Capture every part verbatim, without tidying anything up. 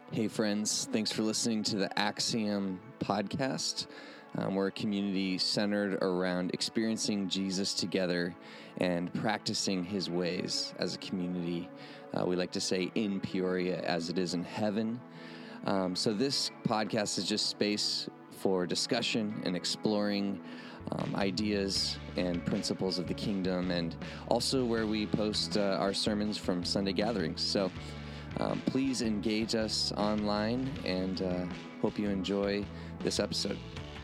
Hey friends, thanks for listening to the Axiom podcast. Um, we're a community centered around experiencing Jesus together and practicing his ways as a community. Uh, we like to say in Peoria as it is in heaven. Um, so this podcast is just space for discussion and exploring um, ideas and principles of the kingdom, and also where we post uh, our sermons from Sunday gatherings. So Um, please engage us online, and uh, hope you enjoy this episode.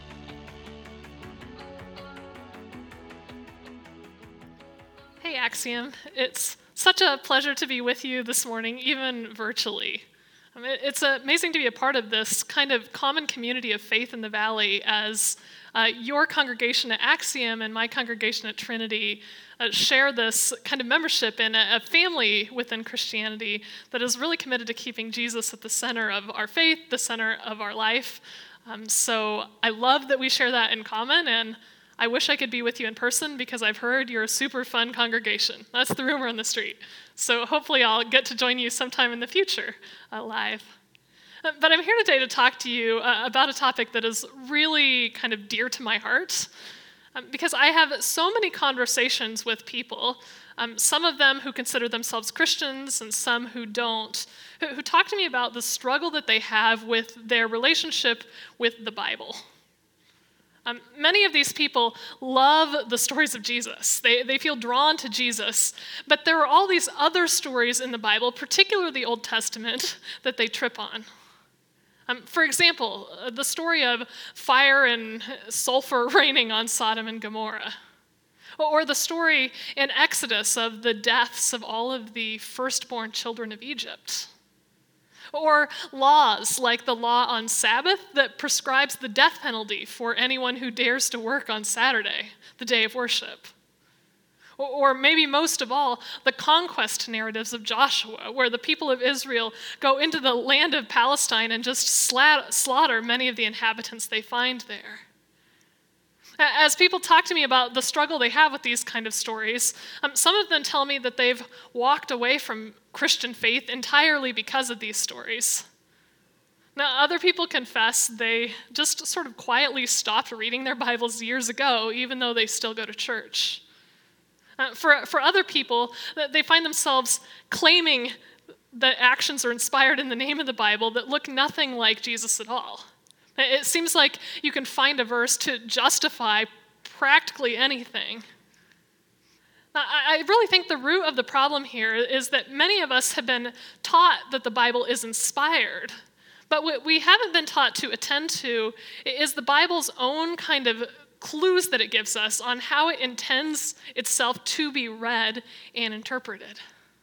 Hey, Axiom. It's such a pleasure to be with you this morning, even virtually. I mean, it's amazing to be a part of this kind of common community of faith in the Valley as uh, your congregation at Axiom and my congregation at Trinity uh, share this kind of membership in a, a family within Christianity that is really committed to keeping Jesus at the center of our faith, the center of our life. Um, so I love that we share that in common, and I wish I could be with you in person because I've heard you're a super fun congregation. That's the rumor on the street. So hopefully I'll get to join you sometime in the future uh, live. Uh, but I'm here today to talk to you uh, about a topic that is really kind of dear to my heart um, because I have so many conversations with people, um, some of them who consider themselves Christians and some who don't, who, who talk to me about the struggle that they have with their relationship with the Bible. Um, many of these people love the stories of Jesus. They, they feel drawn to Jesus, but there are all these other stories in the Bible, particularly the Old Testament, that they trip on. Um, for example, uh, the story of fire and sulfur raining on Sodom and Gomorrah, or the story in Exodus of the deaths of all of the firstborn children of Egypt. Or laws like the law on Sabbath that prescribes the death penalty for anyone who dares to work on Saturday, the day of worship. Or maybe most of all, the conquest narratives of Joshua, where the people of Israel go into the land of Palestine and just slaughter many of the inhabitants they find there. As people talk to me about the struggle they have with these kind of stories, um, some of them tell me that they've walked away from Christian faith entirely because of these stories. Now, other people confess they just sort of quietly stopped reading their Bibles years ago, even though they still go to church. Uh, for, for other people, they find themselves claiming that actions are inspired in the name of the Bible that look nothing like Jesus at all. It seems like you can find a verse to justify practically anything. Now, I really think the root of the problem here is that many of us have been taught that the Bible is inspired, but what we haven't been taught to attend to is the Bible's own kind of clues that it gives us on how it intends itself to be read and interpreted.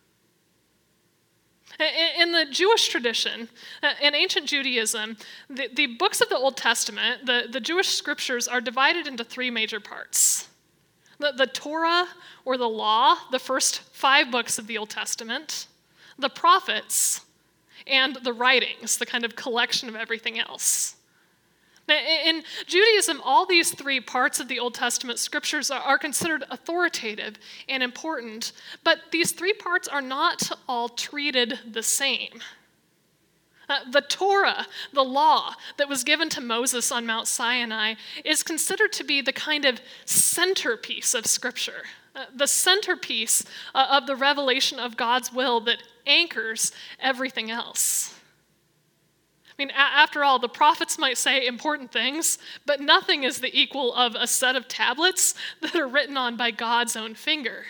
In the Jewish tradition, in ancient Judaism, the, the books of the Old Testament, the, the Jewish scriptures, are divided into three major parts. The, the Torah, or the law, the first five books of the Old Testament, the prophets, and the writings, the kind of collection of everything else. In Judaism, all these three parts of the Old Testament scriptures are considered authoritative and important, but these three parts are not all treated the same. Uh, the Torah, the law that was given to Moses on Mount Sinai, is considered to be the kind of centerpiece of Scripture, uh, the centerpiece uh, of the revelation of God's will that anchors everything else. I mean, after all, the prophets might say important things, but nothing is the equal of a set of tablets that are written on by God's own finger.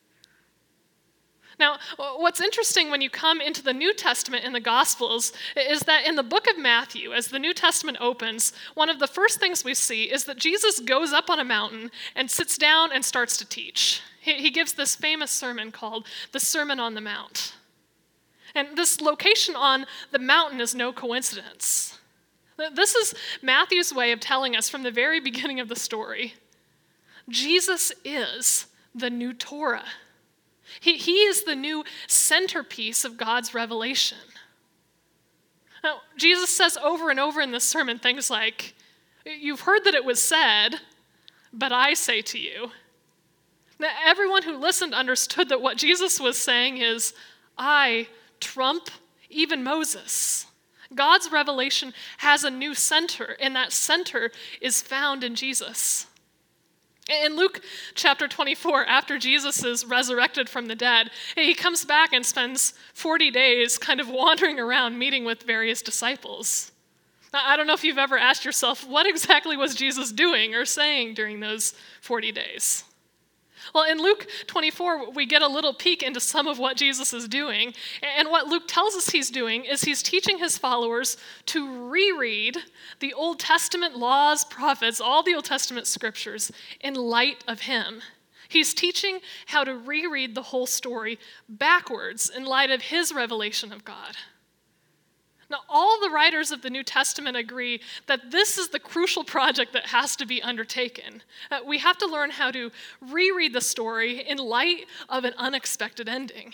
Now, what's interesting when you come into the New Testament in the Gospels is that in the book of Matthew, as the New Testament opens, one of the first things we see is that Jesus goes up on a mountain and sits down and starts to teach. He gives this famous sermon called the Sermon on the Mount. And this location on the mountain is no coincidence. This is Matthew's way of telling us from the very beginning of the story, Jesus is the new Torah. He, he is the new centerpiece of God's revelation. Now, Jesus says over and over in this sermon things like, you've heard that it was said, but I say to you. Now, everyone who listened understood that what Jesus was saying is, I trump even Moses. God's revelation has a new center, and that center is found in Jesus. In Luke chapter twenty-four, after Jesus is resurrected from the dead, he comes back and spends forty days kind of wandering around meeting with various disciples. I don't know if you've ever asked yourself, what exactly was Jesus doing or saying during those forty days? Well, in Luke twenty-four, we get a little peek into some of what Jesus is doing. And what Luke tells us he's doing is he's teaching his followers to reread the Old Testament laws, prophets, all the Old Testament scriptures in light of him. He's teaching how to reread the whole story backwards in light of his revelation of God. Now, all the writers of the New Testament agree that this is the crucial project that has to be undertaken. Uh, we have to learn how to reread the story in light of an unexpected ending.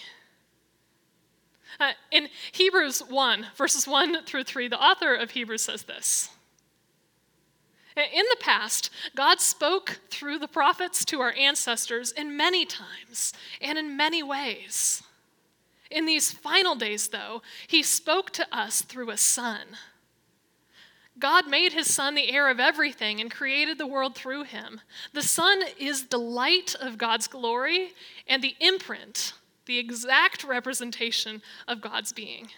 Uh, in Hebrews one, verses one through three, the author of Hebrews says this. In the past, God spoke through the prophets to our ancestors in many times and in many ways. In these final days, though, he spoke to us through a son. God made his son the heir of everything and created the world through him. The son is the light of God's glory and the imprint, the exact representation of God's being.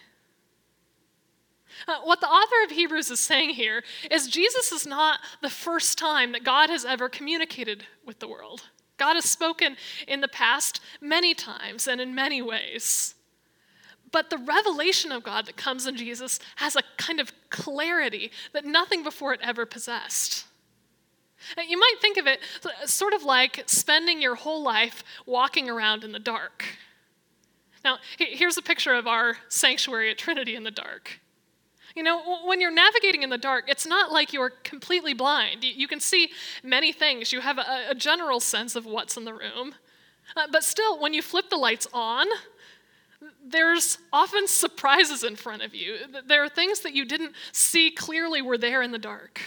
Uh, what the author of Hebrews is saying here is Jesus is not the first time that God has ever communicated with the world. God has spoken in the past many times and in many ways. But the revelation of God that comes in Jesus has a kind of clarity that nothing before it ever possessed. You might think of it sort of like spending your whole life walking around in the dark. Now, here's a picture of our sanctuary at Trinity in the dark. You know, when you're navigating in the dark, it's not like you're completely blind. You can see many things. You have a, a general sense of what's in the room. Uh, but still, when you flip the lights on, there's often surprises in front of you. There are things that you didn't see clearly were there in the dark.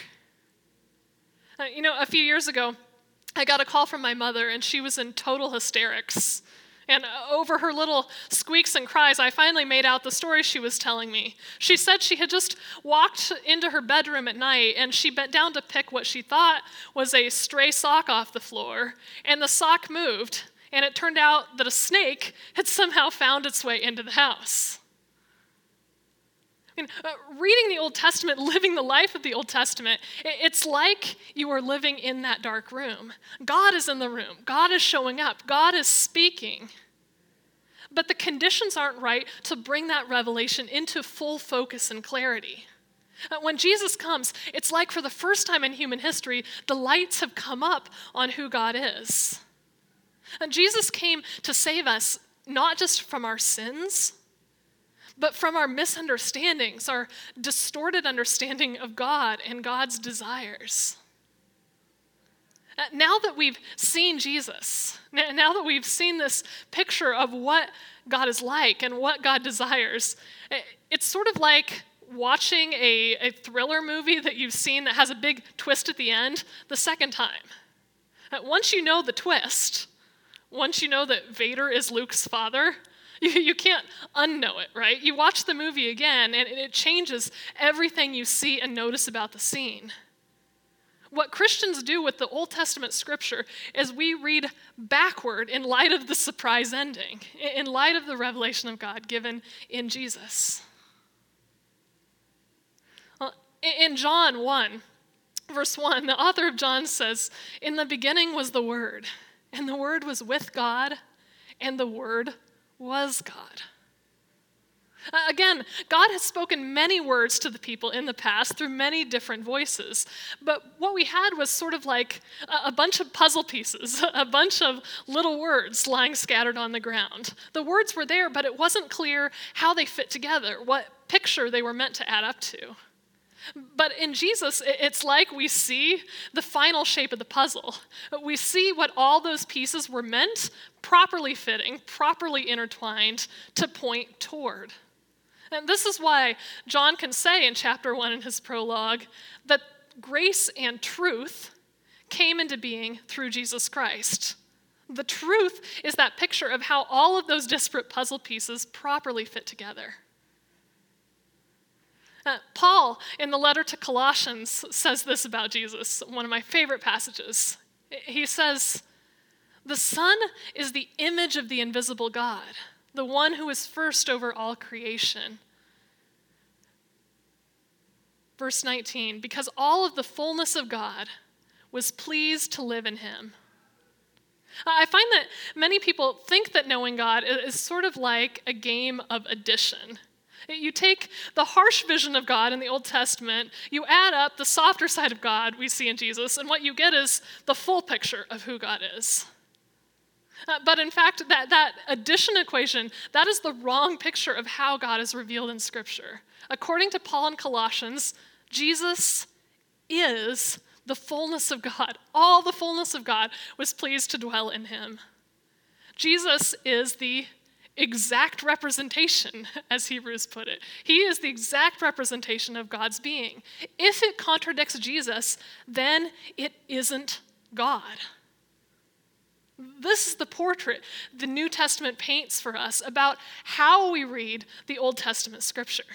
Uh, you know, a few years ago, I got a call from my mother, and she was in total hysterics. And over her little squeaks and cries, I finally made out the story she was telling me. She said she had just walked into her bedroom at night, and she bent down to pick what she thought was a stray sock off the floor, and the sock moved. And it turned out that a snake had somehow found its way into the house. I mean, uh, reading the Old Testament, living the life of the Old Testament, it, it's like you are living in that dark room. God is in the room. God is showing up. God is speaking. But the conditions aren't right to bring that revelation into full focus and clarity. Uh, when Jesus comes, it's like for the first time in human history, the lights have come up on who God is. And Jesus came to save us not just from our sins, but from our misunderstandings, our distorted understanding of God and God's desires. Now that we've seen Jesus, now that we've seen this picture of what God is like and what God desires, it's sort of like watching a, a thriller movie that you've seen that has a big twist at the end the second time. Once you know the twist, once you know that Vader is Luke's father, you, you can't unknow it, right? You watch the movie again, and it changes everything you see and notice about the scene. What Christians do with the Old Testament scripture is we read backward in light of the surprise ending, in light of the revelation of God given in Jesus. Well, in John one, verse one, the author of John says, "In the beginning was the Word, and the Word was with God, and the Word was God." Uh, again, God has spoken many words to the people in the past through many different voices. But what we had was sort of like a, a bunch of puzzle pieces, a bunch of little words lying scattered on the ground. The words were there, but it wasn't clear how they fit together, what picture they were meant to add up to. But in Jesus, it's like we see the final shape of the puzzle. We see what all those pieces were meant, properly fitting, properly intertwined to point toward. And this is why John can say in chapter one in his prologue that grace and truth came into being through Jesus Christ. The truth is that picture of how all of those disparate puzzle pieces properly fit together. Uh, Paul, in the letter to Colossians, says this about Jesus, one of my favorite passages. He says, "The Son is the image of the invisible God, the one who is first over all creation." Verse nineteen, "Because all of the fullness of God was pleased to live in him." I find that many people think that knowing God is sort of like a game of addition. You take the harsh vision of God in the Old Testament, you add up the softer side of God we see in Jesus, and what you get is the full picture of who God is. Uh, but in fact, that, that addition equation, that is the wrong picture of how God is revealed in Scripture. According to Paul in Colossians, Jesus is the fullness of God. All the fullness of God was pleased to dwell in him. Jesus is the exact representation, as Hebrews put it. He is the exact representation of God's being. If it contradicts Jesus, then it isn't God. This is the portrait the New Testament paints for us about how we read the Old Testament scripture.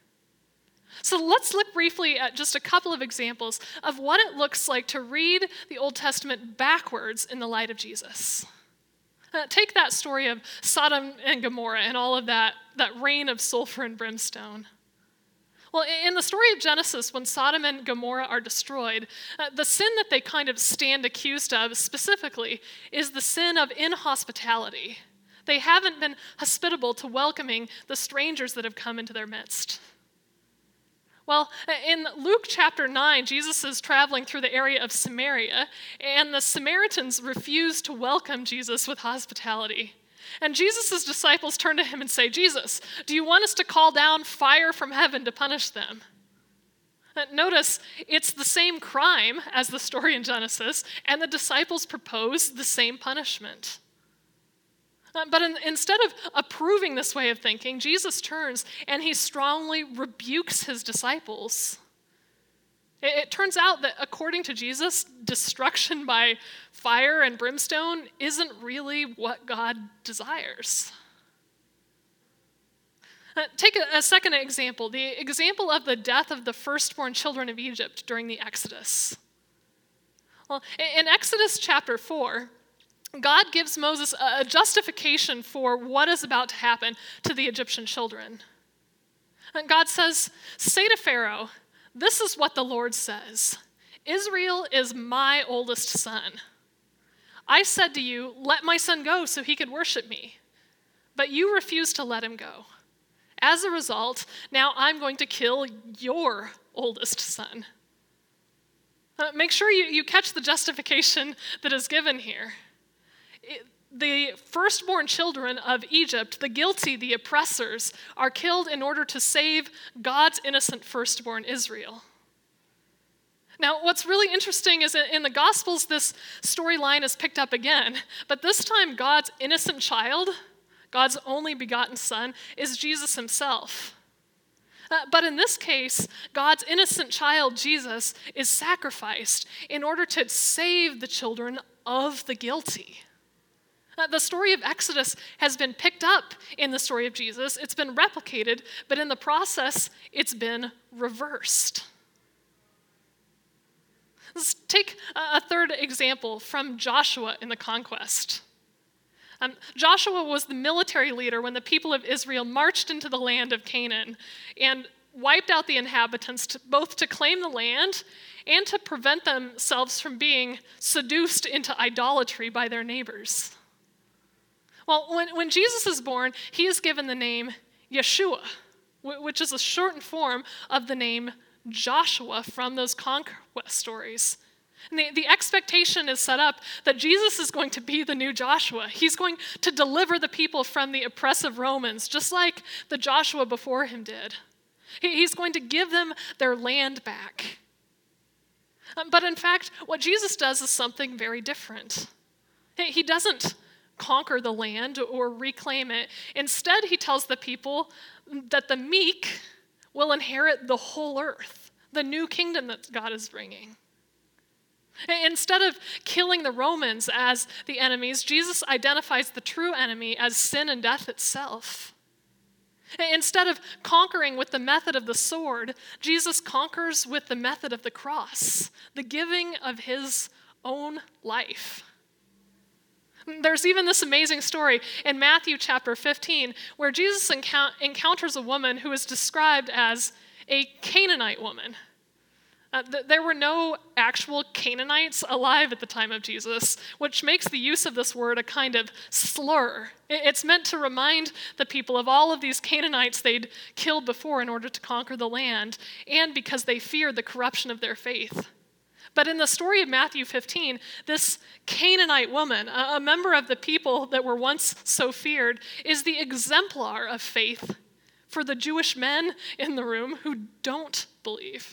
So let's look briefly at just a couple of examples of what it looks like to read the Old Testament backwards in the light of Jesus. Uh, take that story of Sodom and Gomorrah and all of that, that rain of sulfur and brimstone. Well, in the story of Genesis, when Sodom and Gomorrah are destroyed, uh, the sin that they kind of stand accused of specifically is the sin of inhospitality. They haven't been hospitable to welcoming the strangers that have come into their midst. Well, in Luke chapter nine, Jesus is traveling through the area of Samaria, and the Samaritans refuse to welcome Jesus with hospitality. And Jesus' disciples turn to him and say, "Jesus, do you want us to call down fire from heaven to punish them?" Notice, it's the same crime as the story in Genesis, and the disciples propose the same punishment. Uh, but in, instead of approving this way of thinking, Jesus turns and he strongly rebukes his disciples. It, it turns out that according to Jesus, destruction by fire and brimstone isn't really what God desires. Uh, take a, a second example, the example of the death of the firstborn children of Egypt during the Exodus. Well, in, in Exodus chapter four, God gives Moses a justification for what is about to happen to the Egyptian children. And God says, "Say to Pharaoh, this is what the Lord says. Israel is my oldest son. I said to you, let my son go so he could worship me. But you refused to let him go. As a result, now I'm going to kill your oldest son." Uh, make sure you, you catch the justification that is given here. It, the firstborn children of Egypt, the guilty, the oppressors, are killed in order to save God's innocent firstborn Israel. Now, what's really interesting is that in the Gospels, this storyline is picked up again, but this time God's innocent child, God's only begotten son, is Jesus himself. Uh, but in this case, God's innocent child, Jesus, is sacrificed in order to save the children of the guilty. Uh, the story of Exodus has been picked up in the story of Jesus. It's been replicated, but in the process, it's been reversed. Let's take a third example from Joshua in the conquest. Um, Joshua was the military leader when the people of Israel marched into the land of Canaan and wiped out the inhabitants to, both to claim the land and to prevent themselves from being seduced into idolatry by their neighbors. Well, when, when Jesus is born, he is given the name Yeshua, which is a shortened form of the name Joshua from those conquest stories. And the, the expectation is set up that Jesus is going to be the new Joshua. He's going to deliver the people from the oppressive Romans, just like the Joshua before him did. He, he's going to give them their land back. Um, but in fact, what Jesus does is something very different. He, he doesn't conquer the land or reclaim it. Instead, he tells the people that the meek will inherit the whole earth, the new kingdom that God is bringing. Instead of killing the Romans as the enemies, Jesus identifies the true enemy as sin and death itself. Instead of conquering with the method of the sword, Jesus conquers with the method of the cross, the giving of his own life. There's even this amazing story in Matthew chapter fifteen where Jesus encou- encounters a woman who is described as a Canaanite woman. Uh, th- there were no actual Canaanites alive at the time of Jesus, which makes the use of this word a kind of slur. It- it's meant to remind the people of all of these Canaanites they'd killed before in order to conquer the land, and because they feared the corruption of their faith. But in the story of Matthew fifteen, this Canaanite woman, a, a member of the people that were once so feared, is the exemplar of faith for the Jewish men in the room who don't believe.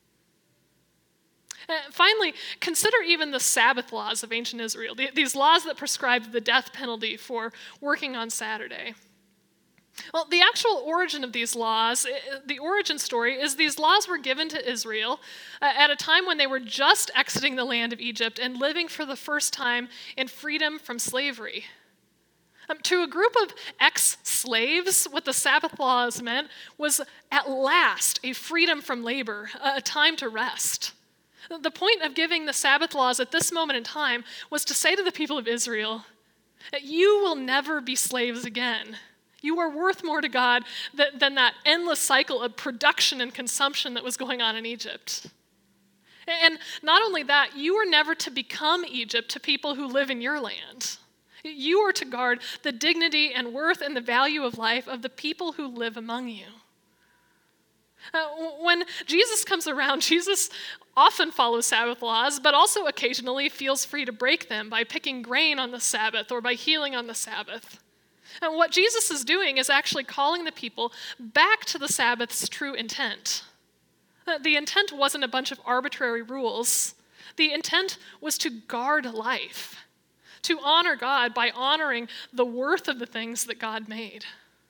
Uh, finally, consider even the Sabbath laws of ancient Israel, the, these laws that prescribed the death penalty for working on Saturday. Well, the actual origin of these laws, the origin story, is these laws were given to Israel uh, at a time when they were just exiting the land of Egypt and living for the first time in freedom from slavery. Um, to a group of ex-slaves, what the Sabbath laws meant was at last a freedom from labor, a time to rest. The point of giving the Sabbath laws at this moment in time was to say to the people of Israel, you will never be slaves again. You are worth more to God than, than that endless cycle of production and consumption that was going on in Egypt. And not only that, you are never to become Egypt to people who live in your land. You are to guard the dignity and worth and the value of life of the people who live among you. Uh, when Jesus comes around, Jesus often follows Sabbath laws, but also occasionally feels free to break them by picking grain on the Sabbath or by healing on the Sabbath. And what Jesus is doing is actually calling the people back to the Sabbath's true intent. The intent wasn't a bunch of arbitrary rules. The intent was to guard life, to honor God by honoring the worth of the things that God made.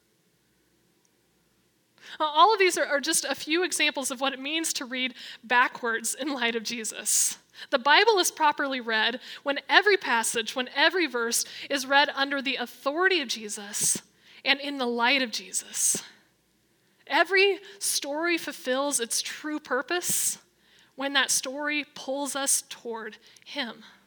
All of these are, are just a few examples of what it means to read backwards in light of Jesus. The Bible is properly read when every passage, when every verse is read under the authority of Jesus and in the light of Jesus. Every story fulfills its true purpose when that story pulls us toward him.